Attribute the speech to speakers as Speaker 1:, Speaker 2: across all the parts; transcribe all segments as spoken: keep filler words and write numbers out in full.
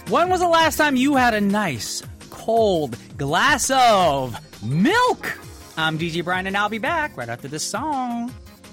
Speaker 1: When was the last time you had a nice, cold glass of milk? I'm D J Brian, and I'll be back right after this song.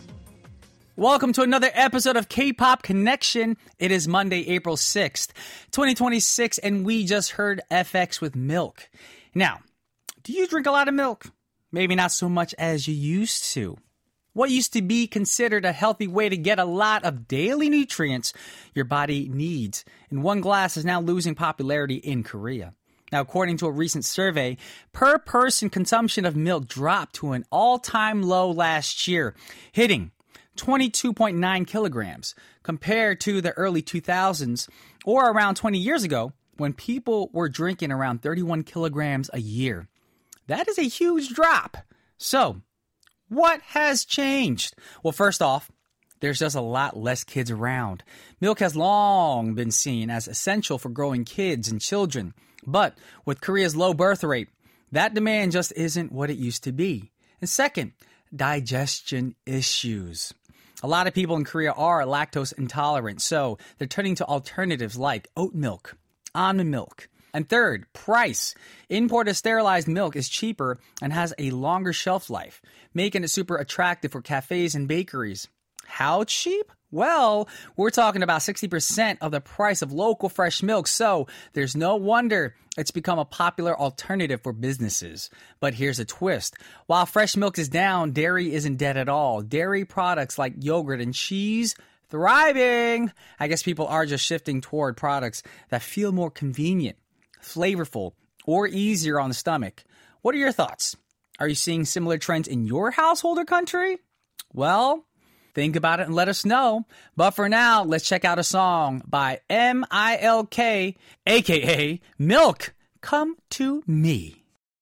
Speaker 1: Welcome to another episode of K-Pop Connection. It is Monday, April sixth, twenty twenty-six, and we just heard F X with Milk. Now, do you drink a lot of milk? Maybe not so much as you used to. What used to be considered a healthy way to get a lot of daily nutrients your body needs in one glass is now losing popularity in Korea. Now, according to a recent survey, per person consumption of milk dropped to an all-time low last year, hitting twenty-two point nine kilograms compared to the early two thousands or around twenty years ago when people were drinking around thirty-one kilograms a year. That is a huge drop. So, what has changed? Well, first off, there's just a lot less kids around. Milk has long been seen as essential for growing kids and children. But with Korea's low birth rate, that demand just isn't what it used to be. And second, digestion issues. A lot of people in Korea are lactose intolerant, so they're turning to alternatives like oat milk, almond milk. And third, price. Imported sterilized milk is cheaper and has a longer shelf life, making it super attractive for cafes and bakeries. How cheap? Well, we're talking about sixty percent of the price of local fresh milk, so there's no wonder it's become a popular alternative for businesses. But here's a twist. While fresh milk is down, dairy isn't dead at all. Dairy products like yogurt and cheese, thriving. I guess people are just shifting toward products that feel more convenient, flavorful, or easier on the stomach. What are your thoughts? Are you seeing similar trends in your household or country? Well, think about it and let us know. But for now, let's check out a song by M I L K, aka Milk, Come to Me.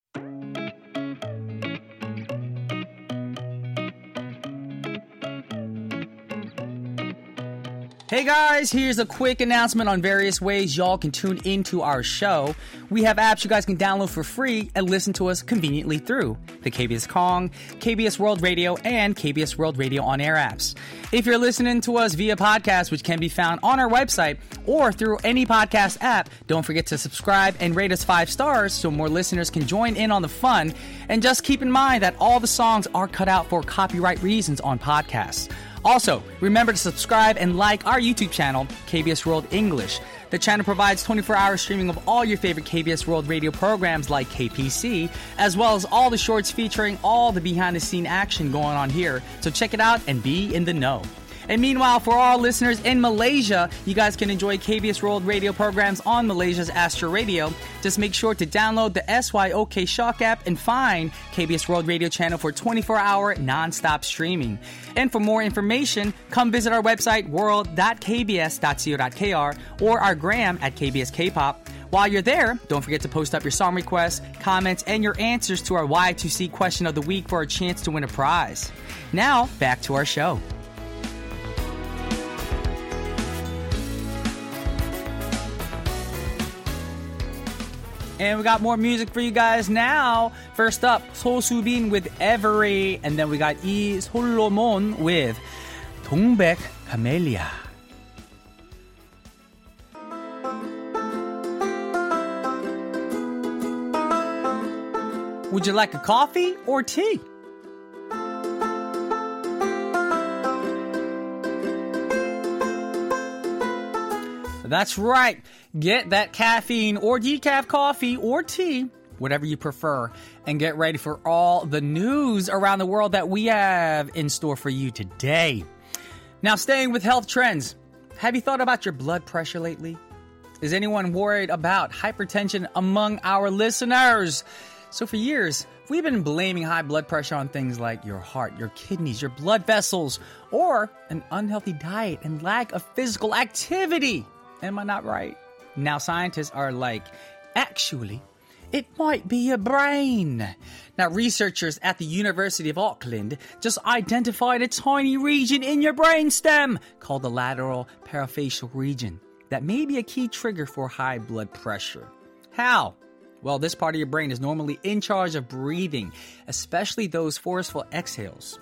Speaker 1: Hey guys, here's a quick announcement on various ways y'all can tune into our show. We have apps you guys can download for free and listen to us conveniently through the K B S Kong, K B S World Radio, and K B S World Radio on-air apps. If you're listening to us via podcast, which can be found on our website or through any podcast app, don't forget to subscribe and rate us five stars so more listeners can join in on the fun. And just keep in mind that all the songs are cut out for copyright reasons on podcasts. Also, remember to subscribe and like our YouTube channel, K B S World English. The channel provides twenty-four hour streaming of all your favorite K B S World Radio programs like K P C, as well as all the shorts featuring all the behind-the-scene action going on here. So check it out and be in the know. And meanwhile, for all listeners in Malaysia, you guys can enjoy K B S World Radio programs on Malaysia's Astro Radio. Just make sure to download the S Y O K Shock app and find K B S World Radio channel for twenty-four hour non-stop streaming. And for more information, come visit our website, world dot k b s dot co dot k r, or our gram at K B S K-pop. While you're there, don't forget to post up your song requests, comments, and your answers to our Y two C question of the week for a chance to win a prize. Now, back to our show. And we got more music for you guys now. First up, So Subin with Every. And then we got Lee Solomon with 동백 Camellia. Would you like a coffee or tea? That's right. Get that caffeine or decaf coffee or tea, whatever you prefer, and get ready for all the news around the world that we have in store for you today. Now, staying with health trends, have you thought about your blood pressure lately? Is anyone worried about hypertension among our listeners? So for years, we've been blaming high blood pressure on things like your heart, your kidneys, your blood vessels, or an unhealthy diet and lack of physical activity. Am I not right? Now scientists are like, actually, it might be your brain. Now researchers at the University of Auckland just identified a tiny region in your brainstem called the lateral parafacial region that may be a key trigger for high blood pressure. How? Well, this part of your brain is normally in charge of breathing, especially those forceful exhales.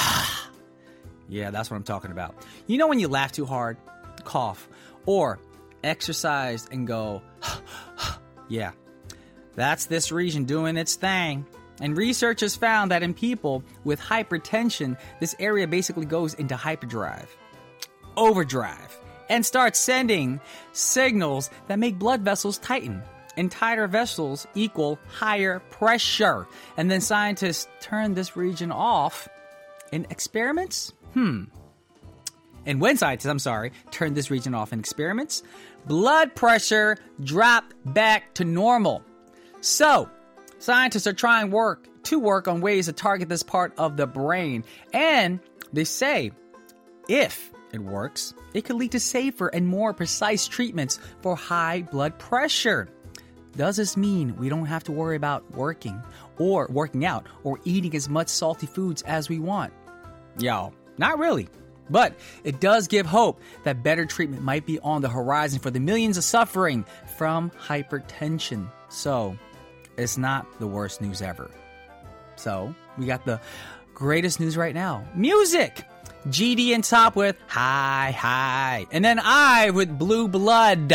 Speaker 1: Yeah, that's what I'm talking about. You know when you laugh too hard, cough, or exercise and go, yeah, that's this region doing its thing. And research has found that in people with hypertension, this area basically goes into hyperdrive, overdrive, and starts sending signals that make blood vessels tighten. And tighter vessels equal higher pressure. And then scientists turn this region off in experiments? Hmm. And when scientists, I'm sorry, turn this region off in experiments, blood pressure dropped back to normal. So, scientists are trying work to work on ways to target this part of the brain. And they say, if it works, it could lead to safer and more precise treatments for high blood pressure. Does this mean we don't have to worry about working or working out or eating as much salty foods as we want? Yo, not really. But it does give hope that better treatment might be on the horizon for the millions of suffering from hypertension. So, it's not the worst news ever. So, we got the greatest news right now. Music! G D and Top with Hi Hi. And then I with Blue Blood.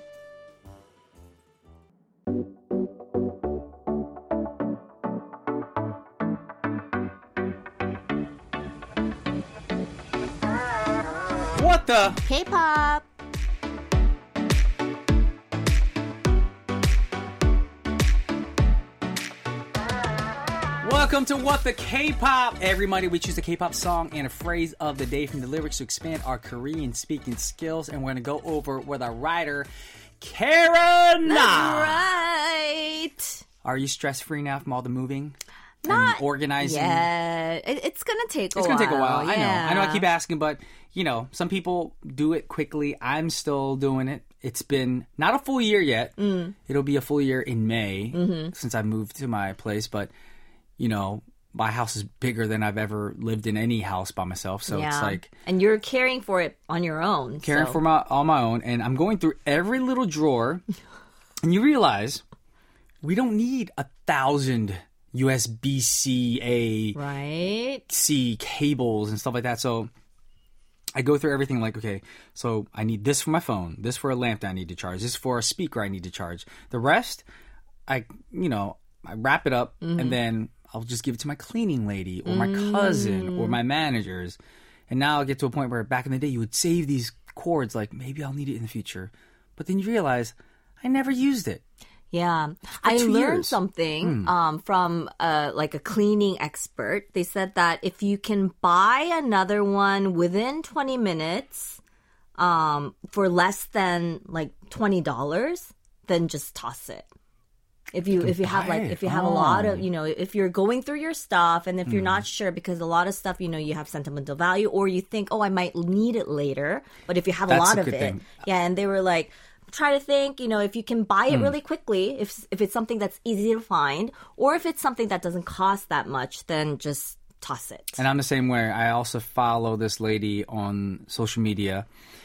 Speaker 1: What the?
Speaker 2: K-pop.
Speaker 1: Welcome to What the K-pop. Every Monday we choose a K-pop song and a phrase of the day from the lyrics to expand our Korean speaking skills. And we're going to go over with our writer, Karen.
Speaker 2: That's right.
Speaker 1: Are you stress-free now from all the moving?
Speaker 2: Not
Speaker 1: and organizing?
Speaker 2: Yeah, it, it's gonna take a
Speaker 1: it's
Speaker 2: while.
Speaker 1: It's gonna take a while.
Speaker 2: Yeah.
Speaker 1: I know. I know. I keep asking, but you know, some people do it quickly. I'm still doing it. It's been not a full year yet. Mm. It'll be a full year in May mm-hmm. since I moved to my place. But you know, my house is bigger than I've ever lived in any house by myself. So
Speaker 2: yeah.
Speaker 1: it's like,
Speaker 2: and you're caring for it on your own.
Speaker 1: Caring
Speaker 2: so.
Speaker 1: for my on my own, and I'm going through every little drawer, and you realize we don't need a thousand U S B C A
Speaker 2: right.
Speaker 1: C cables and stuff like that. So I go through everything like, okay, so I need this for my phone, this for a lamp that I need to charge, this for a speaker I need to charge. The rest, I, you know, I wrap it up mm-hmm. and then I'll just give it to my cleaning lady or my mm. cousin or my managers. And now I get to a point where back in the day you would save these cords like maybe I'll need it in the future. But then you realize I never used it.
Speaker 2: Yeah, I learned
Speaker 1: years.
Speaker 2: something
Speaker 1: mm.
Speaker 2: um, from uh, like a cleaning expert. They said that if you can buy another one within twenty minutes um, for less than like twenty dollars, then just toss it. If you if you have like if you have
Speaker 1: oh.
Speaker 2: a lot of, you know, if you're going through your stuff and if you're mm. not sure, because a lot of stuff, you know, you have sentimental value or you think, oh, I might need it later. But if you have
Speaker 1: That's
Speaker 2: a lot
Speaker 1: a
Speaker 2: of
Speaker 1: good
Speaker 2: it,
Speaker 1: thing.
Speaker 2: yeah, and they were like, try to think, you know, if you can buy it mm. really quickly, if if it's something that's easy to find, or if it's something that doesn't cost that much, then just toss it.
Speaker 1: And I'm the same way. I also follow this lady on social media,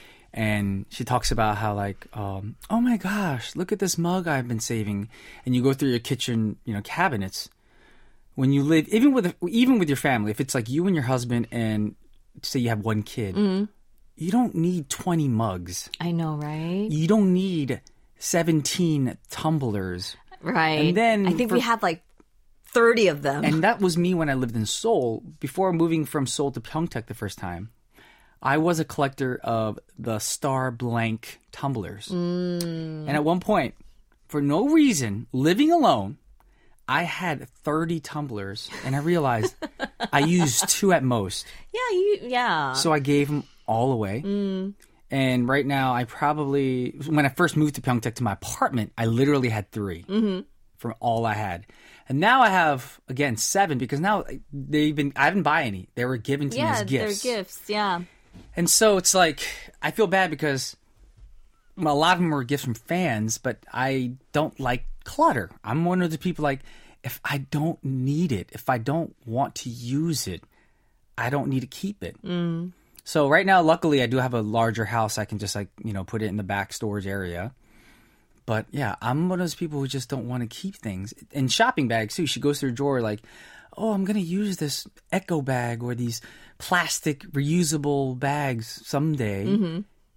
Speaker 1: and she talks about how like, um, oh my gosh, look at this mug I've been saving. And you go through your kitchen, you know, cabinets. When you live, even with even with your family, if it's like you and your husband, and say you have one kid. Mm. You don't need twenty mugs.
Speaker 2: I know, right?
Speaker 1: You don't need seventeen tumblers.
Speaker 2: Right.
Speaker 1: And then
Speaker 2: I think
Speaker 1: for,
Speaker 2: we have like thirty of them.
Speaker 1: And that was me when I lived in Seoul. Before moving from Seoul to Pyeongtaek the first time, I was a collector of the Star Blank tumblers. Mm. And at one point, for no reason, living alone, I had thirty tumblers, and I realized I used two at most.
Speaker 2: Yeah, you, yeah.
Speaker 1: So I gave them all away. Mm. And right now, I probably, when I first moved to Pyeongtaek to my apartment, I literally had three mm-hmm. from all I had. And now I have, again, seven, because now they've been, I didn't buy any. They were given to
Speaker 2: yeah,
Speaker 1: me as gifts.
Speaker 2: Yeah, they're gifts, yeah.
Speaker 1: And so it's like, I feel bad because well, a lot of them were gifts from fans, but I don't like clutter. I'm one of the people like, if I don't need it, if I don't want to use it, I don't need to keep it. Mm. So right now, luckily, I do have a larger house. I can just like, you know, put it in the back storage area. But yeah, I'm one of those people who just don't want to keep things. And shopping bags too. She goes through a drawer like, oh, I'm going to use this eco bag or these plastic reusable bags someday. Mm-hmm.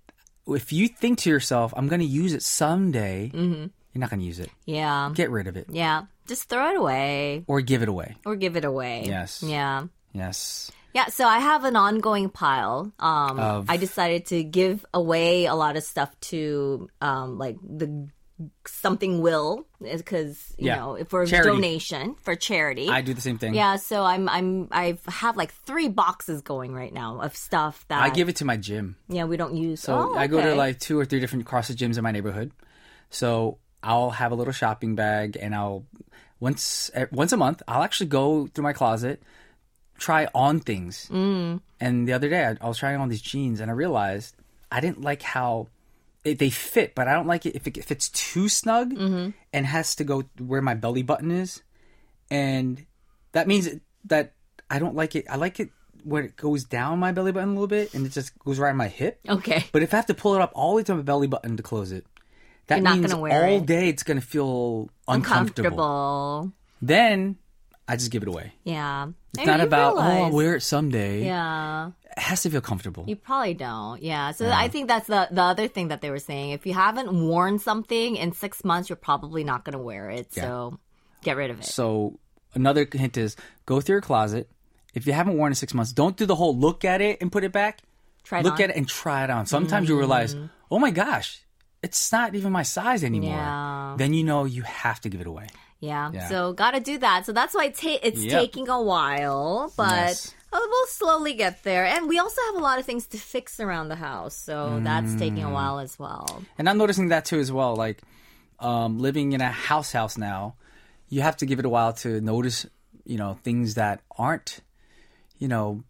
Speaker 1: if you think to yourself, I'm going to use it someday,
Speaker 2: Mm-hmm.
Speaker 1: you're not going to use it.
Speaker 2: Yeah.
Speaker 1: Get rid of it.
Speaker 2: Yeah. Just throw it away.
Speaker 1: Or give it away.
Speaker 2: Or give it away.
Speaker 1: Yes.
Speaker 2: Yeah.
Speaker 1: Yes.
Speaker 2: Yeah, so I have an ongoing pile. Um,
Speaker 1: Of-
Speaker 2: I decided to give away a lot of stuff to um, like the something will because you
Speaker 1: Yeah.
Speaker 2: know for
Speaker 1: Charity.
Speaker 2: donation for charity.
Speaker 1: I do the same thing.
Speaker 2: Yeah, so I'm I'm I have like three boxes going right now of stuff that
Speaker 1: I give it to my gym.
Speaker 2: yeah we don't use.
Speaker 1: So
Speaker 2: oh,
Speaker 1: I go to
Speaker 2: okay.
Speaker 1: like two or three different CrossFit gyms in my neighborhood. So I'll have a little shopping bag, and I'll once eh, once a month I'll actually go through my closet, try on things. Mm. And the other day I, I was trying on these jeans, and I realized I didn't like how it, they fit, but I don't like it if it fits too snug
Speaker 2: Mm-hmm.
Speaker 1: and has to go where my belly button is, and that means that I don't like it. I like it when it goes down my belly button a little bit, and it just goes right on my hip.
Speaker 2: Okay.
Speaker 1: But if I have to pull it up all the way to my belly button to close it, that
Speaker 2: You're not
Speaker 1: means
Speaker 2: gonna wear
Speaker 1: all
Speaker 2: it.
Speaker 1: day it's going to feel uncomfortable.
Speaker 2: Uncomfortable.
Speaker 1: Then I just give it away.
Speaker 2: Yeah.
Speaker 1: It's not about, oh, I'll wear it someday.
Speaker 2: Yeah.
Speaker 1: It has to feel comfortable.
Speaker 2: You probably don't. Yeah. So I think that's the the other thing that they were saying. If you haven't worn something in six months, you're probably not going to wear it.
Speaker 1: Yeah.
Speaker 2: So get rid of it.
Speaker 1: So another hint is go through your closet. If you haven't worn it in six months, don't do the whole look at it and put it back.
Speaker 2: Try it
Speaker 1: look
Speaker 2: on.
Speaker 1: at it and try it on. Sometimes you realize, oh my gosh, it's not even my size anymore.
Speaker 2: Yeah.
Speaker 1: Then you know you have to give it away.
Speaker 2: Yeah.
Speaker 1: Yeah.
Speaker 2: So got to do that. So that's why it's, ta- it's
Speaker 1: Yep.
Speaker 2: taking a while, but
Speaker 1: Yes.
Speaker 2: oh, we'll slowly get there. And we also have a lot of things to fix around the house. So that's taking a while as well.
Speaker 1: And I'm noticing that too as well. Like um, living in a house house now, you have to give it a while to notice, you know, things that aren't, you know,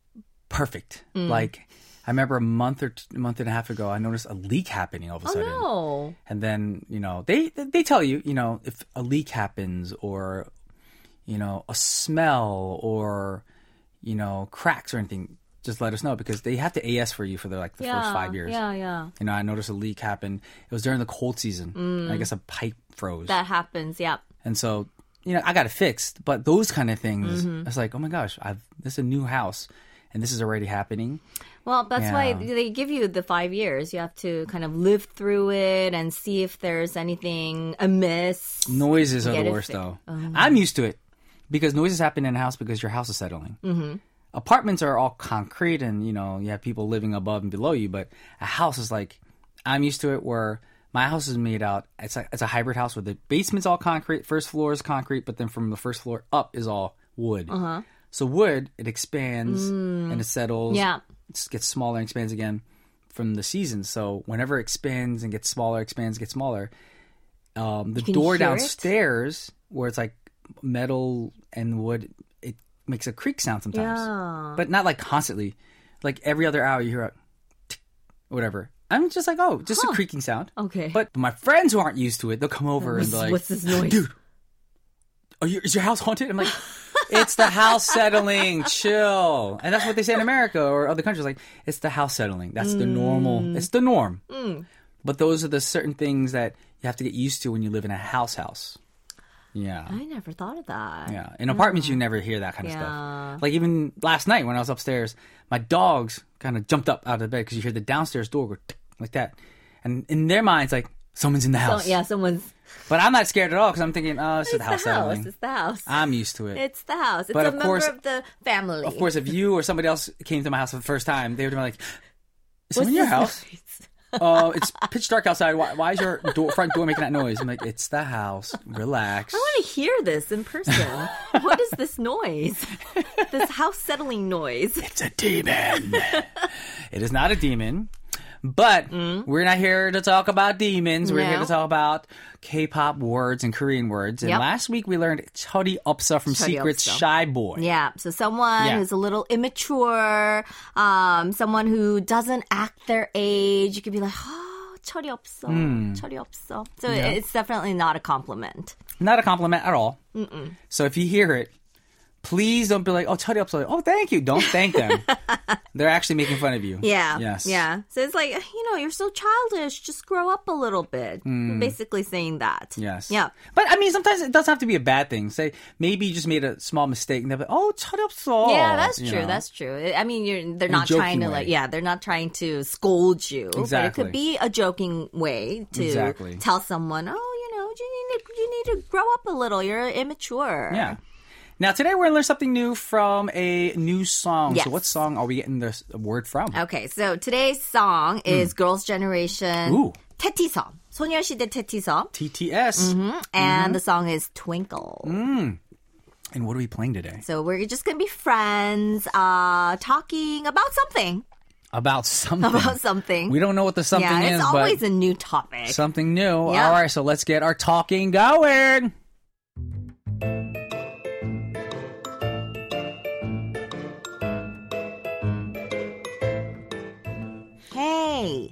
Speaker 1: perfect.
Speaker 2: Mm.
Speaker 1: Like I remember a month or t- a month and a half ago, I noticed a leak happening all of a
Speaker 2: Oh,
Speaker 1: sudden.
Speaker 2: no.
Speaker 1: And then, you know, they they tell you, you know, if a leak happens or, you know, a smell or, you know, cracks or anything, just let us know because they have to A S for you for the, like the
Speaker 2: Yeah.
Speaker 1: first five years.
Speaker 2: Yeah, yeah.
Speaker 1: You know, I noticed a leak happen. It was during the cold season. And I guess a pipe froze.
Speaker 2: That happens. Yeah.
Speaker 1: and so, you know, I got it fixed. But those kind of things,
Speaker 2: Mm-hmm.
Speaker 1: it's like, oh my gosh, I've this is a new house and this is already happening.
Speaker 2: Well, that's why
Speaker 1: Yeah.
Speaker 2: they give you the five years. You have to kind of live through it and see if there's anything amiss.
Speaker 1: Noises are
Speaker 2: Get
Speaker 1: the
Speaker 2: it
Speaker 1: worst,
Speaker 2: fi-
Speaker 1: though. I'm used to it because noises happen in a house because your house is settling. Mm-hmm. Apartments are all concrete, and you know you have people living above and below you. But a house is like I'm used to it, where my house is made out. It's a it's a hybrid house where the basement's all concrete, first floor is concrete, but then from the first floor up is all wood. Uh-huh. So wood, it expands and it settles.
Speaker 2: Yeah.
Speaker 1: It gets smaller and expands again from the season. So whenever it expands and gets smaller, expands, gets smaller. Um, the
Speaker 2: can
Speaker 1: door
Speaker 2: hear it?
Speaker 1: downstairs, where it's like metal and wood, it makes a creak sound sometimes,
Speaker 2: Yeah.
Speaker 1: but not like constantly. Like every other hour, you hear a tick, whatever. I'm just like, oh, just a creaking sound.
Speaker 2: Okay.
Speaker 1: But my friends who aren't used to it, they'll come over and
Speaker 2: What's,
Speaker 1: be like,
Speaker 2: what's this noise?
Speaker 1: dude, are you, is your house haunted? I'm like, it's the house settling. Chill. And that's what they say in America or other countries. Like, it's the house settling. That's the normal. It's the norm. But those are the certain things that you have to get used to when you live in a house house. Yeah.
Speaker 2: I never thought of that.
Speaker 1: Yeah. In apartments, you never hear that kind of
Speaker 2: Yeah.
Speaker 1: stuff. Like even last night when I was upstairs, my dogs kind of jumped up out of the bed because you hear the downstairs door go tick, like that. And in their minds, like, someone's in the
Speaker 2: So,
Speaker 1: house.
Speaker 2: yeah, someone's.
Speaker 1: But I'm not scared at all because I'm thinking, oh, it's,
Speaker 2: It's
Speaker 1: just the house
Speaker 2: the house.
Speaker 1: settling.
Speaker 2: It's the house.
Speaker 1: I'm used to it.
Speaker 2: It's the house. It's
Speaker 1: But
Speaker 2: a
Speaker 1: of
Speaker 2: member
Speaker 1: course-
Speaker 2: of the family.
Speaker 1: Of course, if you or somebody else came to my house for the first time, they would be like, is
Speaker 2: What's
Speaker 1: someone in your
Speaker 2: this
Speaker 1: house?
Speaker 2: noise?
Speaker 1: Oh, it's pitch dark outside. Why, why is your door, front door making that noise? I'm like, it's the house. Relax.
Speaker 2: I want to hear this in person. What is this noise? This house settling noise.
Speaker 1: It's a demon. It is not a demon. But we're not here to talk about demons. We're
Speaker 2: No.
Speaker 1: here to talk about K-pop words and Korean words. And
Speaker 2: Yep.
Speaker 1: last week we learned Chori Upsa from
Speaker 2: Chori
Speaker 1: Secret's
Speaker 2: Upsa.
Speaker 1: Shy Boy.
Speaker 2: Yeah, so someone
Speaker 1: Yeah.
Speaker 2: who's a little immature, um, someone who doesn't act their age. You could be like, oh, 철이 없어, 철이 없어. So
Speaker 1: Yeah.
Speaker 2: it's definitely not a compliment.
Speaker 1: Not a compliment at all. Mm-mm. So if you hear it, please don't be like, oh, 철이 없어. Oh, thank you. Don't thank them. They're actually making fun of you.
Speaker 2: Yeah.
Speaker 1: Yes.
Speaker 2: Yeah. So it's like, you know, you're so childish. Just grow up a little bit. Basically saying that.
Speaker 1: Yes.
Speaker 2: Yeah.
Speaker 1: But I mean, sometimes it doesn't have to be a bad thing. Say maybe you just made a small mistake, and they're like, "Oh, 철이 없어."
Speaker 2: Yeah, that's
Speaker 1: You
Speaker 2: true.
Speaker 1: know?
Speaker 2: That's true. I mean, you're they're
Speaker 1: In a
Speaker 2: not trying
Speaker 1: joking
Speaker 2: to
Speaker 1: way.
Speaker 2: like, yeah, they're not trying to scold you. But it
Speaker 1: Exactly.
Speaker 2: could be a joking way to
Speaker 1: Exactly.
Speaker 2: tell someone, oh, you know, you need to, you need to grow up a little. You're immature.
Speaker 1: Yeah. Now today we're gonna learn something new from a new song.
Speaker 2: Yes.
Speaker 1: So what song are we getting this word from?
Speaker 2: Okay, so today's song is Girls' Generation
Speaker 1: Ooh.
Speaker 2: 테티섬. 소녀시대 테티섬.
Speaker 1: T T S.
Speaker 2: And the song is Twinkle.
Speaker 1: And what are we playing today?
Speaker 2: So we're just going to be friends uh, talking about something.
Speaker 1: About something.
Speaker 2: About something.
Speaker 1: We don't know what the something
Speaker 2: yeah,
Speaker 1: is,
Speaker 2: it's always
Speaker 1: but
Speaker 2: a new topic.
Speaker 1: something new.
Speaker 2: Yeah.
Speaker 1: All right, so let's get our talking going.
Speaker 2: Hey.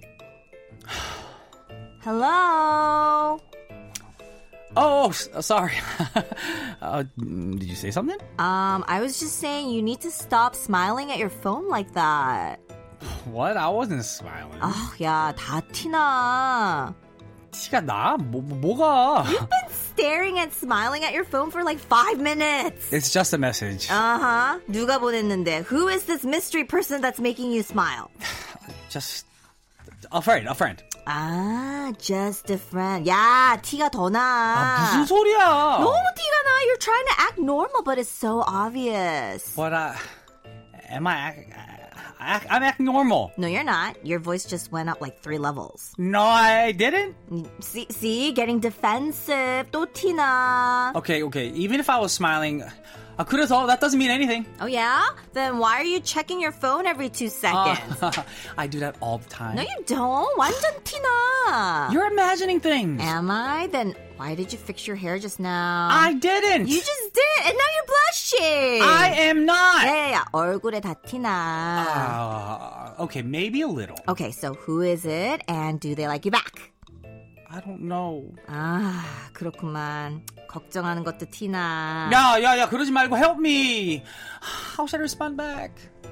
Speaker 2: Hello.
Speaker 1: Oh, s- sorry. uh, did you say something?
Speaker 2: Um, I was just saying you need to stop smiling at your phone like that.
Speaker 1: What? I wasn't smiling.
Speaker 2: 아, 야, 다 티나.
Speaker 1: 티가 나? 뭐, 뭐가?
Speaker 2: You've been staring and smiling at your phone for like five minutes.
Speaker 1: It's just a message.
Speaker 2: Uh-huh. 누가 보냈는데? Who is this mystery person that's making you smile?
Speaker 1: Just a friend, a friend.
Speaker 2: 아, just a friend. 야, 티가 더 나.
Speaker 1: 아, 무슨 소리야?
Speaker 2: 너무 티가 나. You're trying to act normal, but it's so obvious.
Speaker 1: But uh, am I? Act, act, I'm acting normal.
Speaker 2: No, you're not. Your voice just went up like three levels.
Speaker 1: No, I didn't.
Speaker 2: See, see? Getting defensive. 또 티나.
Speaker 1: Okay, okay. Even if I was smiling, 아, 그래서 that doesn't mean anything.
Speaker 2: Oh, yeah? Then why are you checking your phone every two seconds?
Speaker 1: Uh, I do that all the time.
Speaker 2: No, you don't. 완전 티나.
Speaker 1: You're imagining things.
Speaker 2: Am I? Then why did you fix your hair just now?
Speaker 1: I didn't.
Speaker 2: You just did, and now you're blushing.
Speaker 1: I am not.
Speaker 2: 야야야, 얼굴에 다 티나.
Speaker 1: Uh, okay, maybe a little.
Speaker 2: Okay, so who is it, and do they like you back?
Speaker 1: I don't know.
Speaker 2: 아, 그렇구만. 걱정하는 것도 티나.
Speaker 1: 야, 야, 야, 그러지 말고 help me. How should I respond back?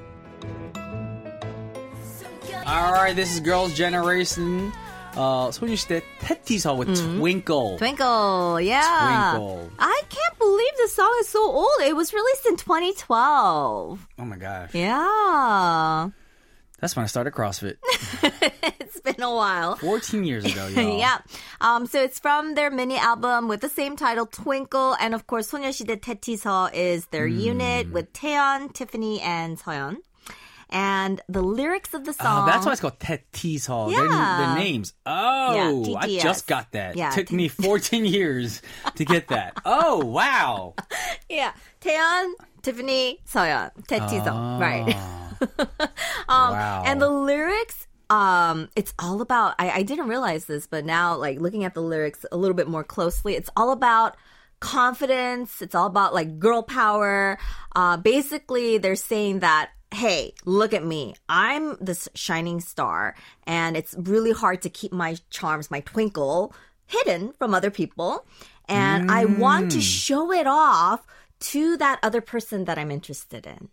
Speaker 1: All right, this is Girls' Generation. Uh, 소녀시대 테티서 with Twinkle.
Speaker 2: Twinkle, yeah.
Speaker 1: Twinkle.
Speaker 2: I can't believe the song is so old. It was released in twenty twelve.
Speaker 1: Oh my gosh.
Speaker 2: Yeah.
Speaker 1: That's when I started CrossFit.
Speaker 2: It's been a while.
Speaker 1: fourteen years ago, y'all.
Speaker 2: Yeah. Um, so it's from their mini album with the same title, Twinkle. And of course, 소녀시대 테티서 is their unit with 태연, Tiffany, and 서연. And the lyrics of the song.
Speaker 1: Oh, that's why it's called 테티서.
Speaker 2: Yeah.
Speaker 1: Their, their names. Oh,
Speaker 2: Yeah,
Speaker 1: I
Speaker 2: T T S.
Speaker 1: just got that.
Speaker 2: Yeah,
Speaker 1: Took
Speaker 2: T-
Speaker 1: me fourteen years to get that. Oh, wow.
Speaker 2: Yeah. 태연, Tiffany, 서연. 테티서.
Speaker 1: Ah.
Speaker 2: Right. um,
Speaker 1: Wow.
Speaker 2: And the lyrics, um, it's all about, I, I didn't realize this, but now, like, looking at the lyrics a little bit more closely, it's all about confidence. It's all about, like, girl power. Uh, basically, they're saying that, hey, look at me. I'm this shining star, and it's really hard to keep my charms, my twinkle, hidden from other people. And I want to show it off to that other person that I'm interested in.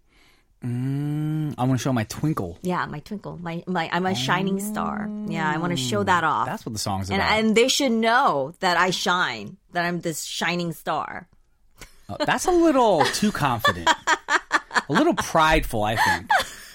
Speaker 1: Mm, I want to show my twinkle.
Speaker 2: Yeah, my twinkle. My, my I'm a shining star. Yeah, I want to show that off.
Speaker 1: That's what the song's
Speaker 2: and,
Speaker 1: about.
Speaker 2: and they should know that I shine, that I'm this shining star.
Speaker 1: Uh, that's a little too confident. A little prideful, I think.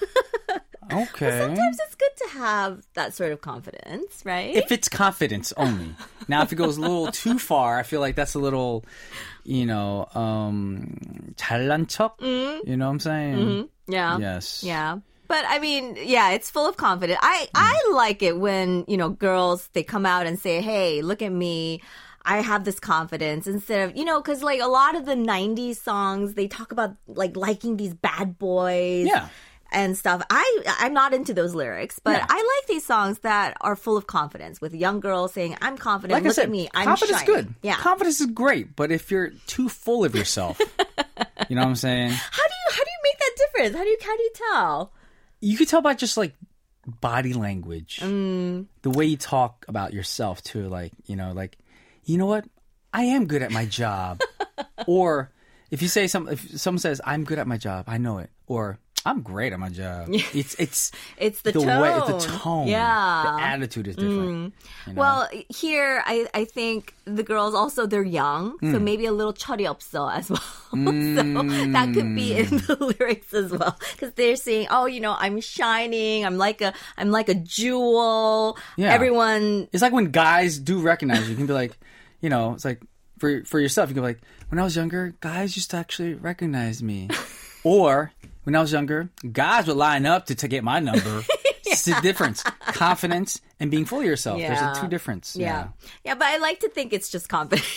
Speaker 1: Okay.
Speaker 2: Sometimes it's good to have that sort of confidence, right?
Speaker 1: If it's confidence only. Now, if it goes a little too far, I feel like that's a little, you know, um, 잘난 척.
Speaker 2: Mm-hmm.
Speaker 1: You know what I'm saying?
Speaker 2: Mm-hmm. Yeah.
Speaker 1: Yes.
Speaker 2: Yeah. But I mean, yeah, it's full of confidence. I, I like it when, you know, girls, they come out and say, hey, look at me. I have this confidence instead of, you know, because like a lot of the nineties songs, they talk about like liking these bad boys.
Speaker 1: Yeah.
Speaker 2: And stuff. I, I'm not into those lyrics, but
Speaker 1: Yeah.
Speaker 2: I like these songs that are full of confidence with young girls saying, I'm confident,
Speaker 1: Like I
Speaker 2: look
Speaker 1: said,
Speaker 2: at me, I'm
Speaker 1: confidence is
Speaker 2: shining.
Speaker 1: good.
Speaker 2: Yeah.
Speaker 1: Confidence is great, but if you're too full of yourself, you know what I'm saying?
Speaker 2: How do you, how do you make that difference? How do you, how do you tell?
Speaker 1: You could tell by just like body language,
Speaker 2: Mm.
Speaker 1: the way you talk about yourself too. Like, you know, like, you know what? I am good at my job. Or if you say some, if someone says, I'm good at my job, I know it. Or I'm great at my job. It's it's
Speaker 2: It's the,
Speaker 1: the
Speaker 2: tone.
Speaker 1: way, the tone,
Speaker 2: Yeah.
Speaker 1: the attitude is different. You know?
Speaker 2: Well, here I, I think the girls also they're young,
Speaker 1: Mm.
Speaker 2: so maybe a little chori 없어 as well. So that could be in the lyrics as well, because they're saying, "Oh, you know, I'm shining. I'm like a I'm like a jewel."
Speaker 1: Yeah.
Speaker 2: Everyone,
Speaker 1: It's like when guys do recognize you. You can be like, you know, it's like for for yourself. You can be like, when I was younger, guys used to actually recognize me, or when I was younger, guys would line up to, to get my number. It's the difference. Confidence and being full of yourself.
Speaker 2: Yeah.
Speaker 1: There's a two difference.
Speaker 2: yeah, yeah. But I like to think it's just confidence.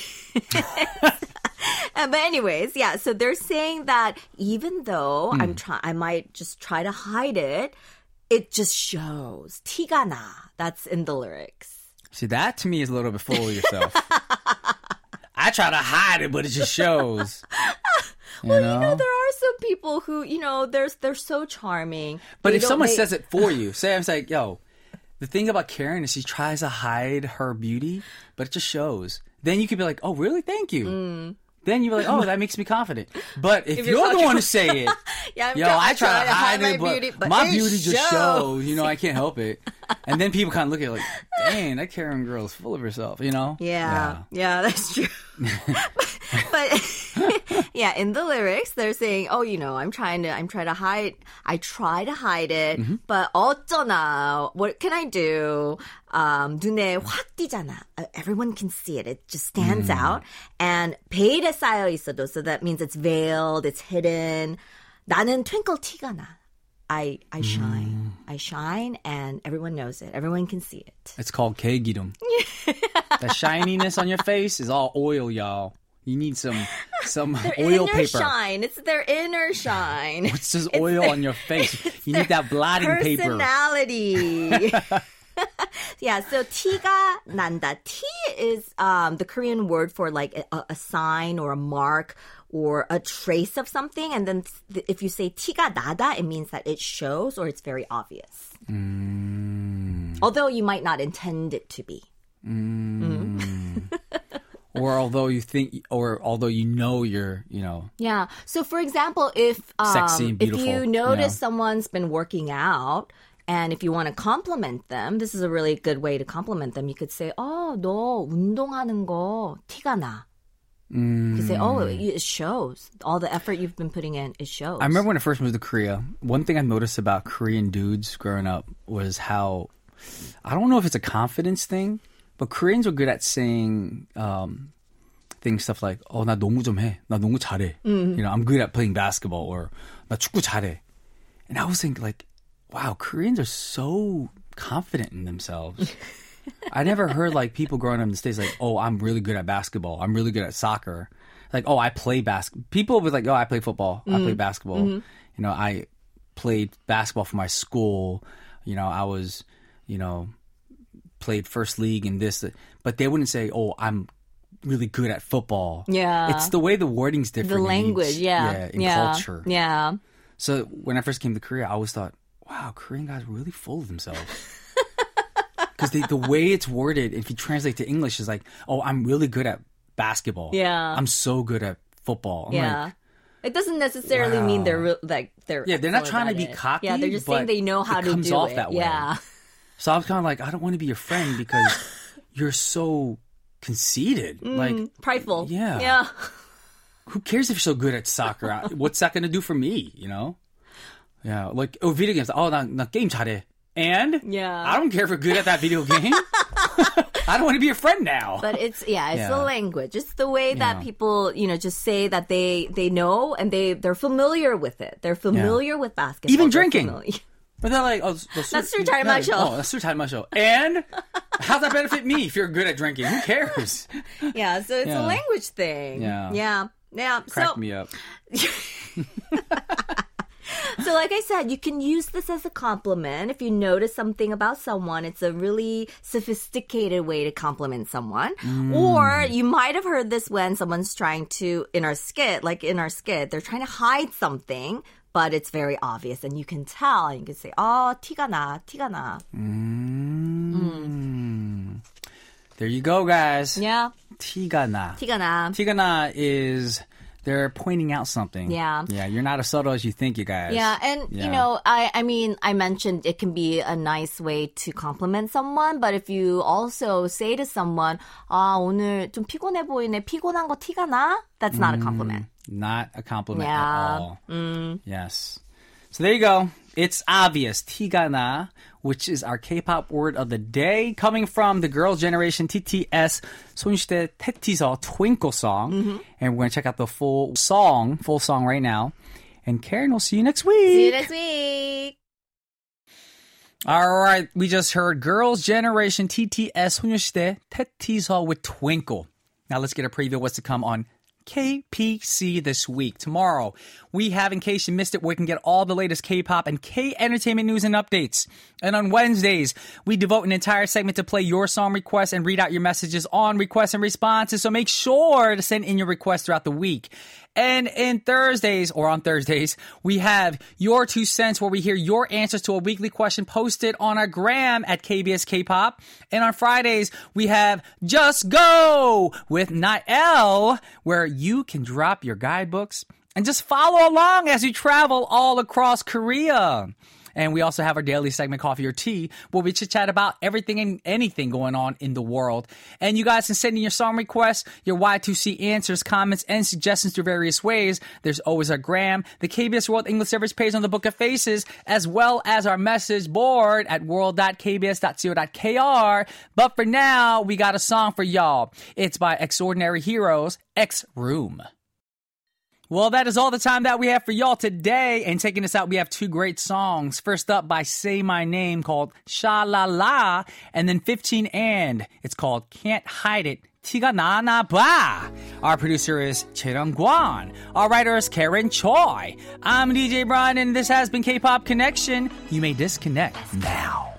Speaker 2: Uh, but anyways, yeah. So they're saying that even though I'm try, I might just try to hide it, it just shows. 티가 나. That's in the lyrics.
Speaker 1: See, that to me is a little bit full of yourself. I try to hide it, but it just shows. You
Speaker 2: Well,
Speaker 1: know?
Speaker 2: you know, there are some people who, you know, they're they're so charming.
Speaker 1: But
Speaker 2: They
Speaker 1: if
Speaker 2: don't-
Speaker 1: someone
Speaker 2: they-
Speaker 1: says it for you, say I'm like, yo, the thing about Karen is she tries to hide her beauty, but it just shows. Then you could be like, oh, really? Thank you. Then you're like, oh, that makes me confident. But if,
Speaker 2: If you're
Speaker 1: you're the
Speaker 2: talking-
Speaker 1: one to say it,
Speaker 2: yeah, I'm
Speaker 1: yo,
Speaker 2: try-
Speaker 1: I try to hide
Speaker 2: my
Speaker 1: it, but,
Speaker 2: beauty, but
Speaker 1: my
Speaker 2: it
Speaker 1: beauty just
Speaker 2: shows.
Speaker 1: shows. You know, I can't help it. And then people kind of look at it like, dang, that Karen girl is full of herself, you know?
Speaker 2: Yeah, yeah, that's true. but yeah, in the lyrics, they're saying, "Oh, you know, I'm trying to, I'm trying to hide. I try to hide it, but 어쩌나? What can I do? Um, 눈에 확 띄잖아. Uh, Everyone can see it. It just stands out. And 베일에 쌓여 있어도, so that means it's veiled, it's hidden. 나는 twinkle 티가 나. I I shine. I shine, and everyone knows it. Everyone can see it.
Speaker 1: It's called 개기름. That shininess on your face is all oil, y'all. You need some some
Speaker 2: Their
Speaker 1: oil
Speaker 2: inner
Speaker 1: paper.
Speaker 2: shine. It's their inner shine.
Speaker 1: It's just oil on your face. You need that blotting paper.
Speaker 2: Personality. Yeah, so 티가 난다. T is um, the Korean word for like a, a sign or a mark or a trace of something. And then th- if you say 티가 나다, it means that it shows or it's very obvious.
Speaker 1: Mm.
Speaker 2: Although you might not intend it to be.
Speaker 1: Or although you think, or although you know you're, you know,
Speaker 2: Yeah. So, for example, if um,
Speaker 1: Sexy and
Speaker 2: if
Speaker 1: beautiful,
Speaker 2: you notice
Speaker 1: yeah.
Speaker 2: someone's been working out, and if you want to compliment them, this is a really good way to compliment them. You could say, "Oh, 너 운동하는 거 티가 나." You could say, "Oh, it it shows all the effort you've been putting in. It shows."
Speaker 1: I remember when I first moved to Korea, one thing I noticed about Korean dudes growing up was how, I don't know if it's a confidence thing, but Koreans are good at saying um, things, stuff like, oh, 나 농구 좀 해. 나 농구 잘해. You know, I'm good at playing basketball, or 나 축구 잘해. And I was thinking, like, wow, Koreans are so confident in themselves. I never heard like people growing up in the States like, oh, I'm really good at basketball. I'm really good at soccer. Like, oh, I play basketball. People would like, oh, I play football. I play basketball. You know, I played basketball for my school. You know, I was, you know, played first league and this. But they wouldn't say, oh, I'm really good at football.
Speaker 2: Yeah.
Speaker 1: It's the way the wording's different.
Speaker 2: the
Speaker 1: in
Speaker 2: language,
Speaker 1: each-
Speaker 2: yeah,
Speaker 1: Yeah, in
Speaker 2: yeah,
Speaker 1: culture.
Speaker 2: yeah.
Speaker 1: So when I first came to Korea, I always thought, wow, Korean guys are really full of themselves. Because the way it's worded, if you translate to English, is like, oh, I'm really good at basketball.
Speaker 2: Yeah.
Speaker 1: I'm so good at football. I'm
Speaker 2: Yeah.
Speaker 1: like,
Speaker 2: It doesn't necessarily mean
Speaker 1: Wow.
Speaker 2: they're re- like they're
Speaker 1: Yeah, they're not
Speaker 2: excellent
Speaker 1: trying to
Speaker 2: at
Speaker 1: be
Speaker 2: it.
Speaker 1: cocky,
Speaker 2: Yeah, they're just saying
Speaker 1: but
Speaker 2: they know how
Speaker 1: it
Speaker 2: to
Speaker 1: comes
Speaker 2: do
Speaker 1: off
Speaker 2: it.
Speaker 1: that way.
Speaker 2: Yeah.
Speaker 1: so I was kind of like, I don't want to be your friend because you're so conceited. Like,
Speaker 2: Prideful.
Speaker 1: Yeah.
Speaker 2: Yeah.
Speaker 1: who cares if you're so good at soccer? What's that going to do for me, you know? Yeah, like, oh, video games. Oh, 나, 나 게임 잘해. And?
Speaker 2: Yeah.
Speaker 1: I don't care if you're good at that video game. I don't want to be your friend now.
Speaker 2: But it's yeah, it's
Speaker 1: Yeah.
Speaker 2: the language. It's the way that
Speaker 1: Yeah.
Speaker 2: people, you know, just say that they they know and they they're familiar with it. They're familiar with basketball.
Speaker 1: Even
Speaker 2: They're
Speaker 1: drinking.
Speaker 2: familiar-
Speaker 1: But they're like, oh, the
Speaker 2: That's 술 잘 마셔.
Speaker 1: Oh, that's 술 잘 마셔. And how's that benefit me if you're good at drinking? Who cares?
Speaker 2: Yeah, so it's
Speaker 1: Yeah.
Speaker 2: a language thing.
Speaker 1: Yeah.
Speaker 2: Yeah. Yeah.
Speaker 1: Crack
Speaker 2: so
Speaker 1: me up.
Speaker 2: So like I said, you can use this as a compliment. If you notice something about someone, it's a really sophisticated way to compliment someone. Or you might have heard this when someone's trying to, in our skit, like in our skit, they're trying to hide something, but it's very obvious and you can tell. And you can say, oh, 티가 나, 티가 나.
Speaker 1: Mm. There you go, guys.
Speaker 2: Yeah,
Speaker 1: 티가 나.
Speaker 2: 티가 나.
Speaker 1: 티가 나 is they're pointing out something.
Speaker 2: Yeah.
Speaker 1: Yeah, you're not as subtle as you think, you guys.
Speaker 2: Yeah, and
Speaker 1: Yeah.
Speaker 2: you know, I I mean, I mentioned it can be a nice way to compliment someone, but if you also say to someone, 아, 오늘 좀 피곤해 보이네. 피곤한 거 티가 나? That's not a compliment.
Speaker 1: Not a compliment
Speaker 2: Yeah.
Speaker 1: at all.
Speaker 2: Mm.
Speaker 1: Yes. So there you go. It's obvious. 티가 나, which is our K-pop word of the day, coming from the girls' generation T T S, 소녀시대 태티서 Twinkle song. Mm-hmm. And we're going to check out the full song, full song right now. And Karen, we'll see you next week.
Speaker 2: See you next week.
Speaker 1: All right. We just heard girls' generation T T S, 소녀시대 태티서 with Twinkle. Now let's get a preview of what's to come on K P C this week. Tomorrow, we have, in case you missed it, where you can get all the latest K-pop and K-entertainment news and updates. And on Wednesdays, we devote an entire segment to play your song requests and read out your messages on requests and responses. So make sure to send in your requests throughout the week. And in Thursdays, or on Thursdays, we have Your Two Cents, where we hear your answers to a weekly question posted on our gram at K B S K-pop. And on Fridays, we have Just Go with Nael, where you can drop your guidebooks and just follow along as you travel all across Korea. And we also have our daily segment, Coffee or Tea, where we chit-chat about everything and anything going on in the world. And you guys can send in your song requests, your Y two C answers, comments, and suggestions through various ways. There's always our gram, the K B S World English Service page on the Book of Faces, as well as our message board at world dot k b s dot co dot k r. But for now, we got a song for y'all. It's by Extraordinary Heroes, X Room. Well, that is all the time that we have for y'all today. And taking us out, we have two great songs. First up by Say My Name, called Sha La La, and then fifteen and, it's called Can't Hide It, 티가 나나 봐. Our producer is Chae-Rung Kwan. Our writer is Karen Choi. I'm D J Brian, and this has been K-Pop Connection. You may disconnect now.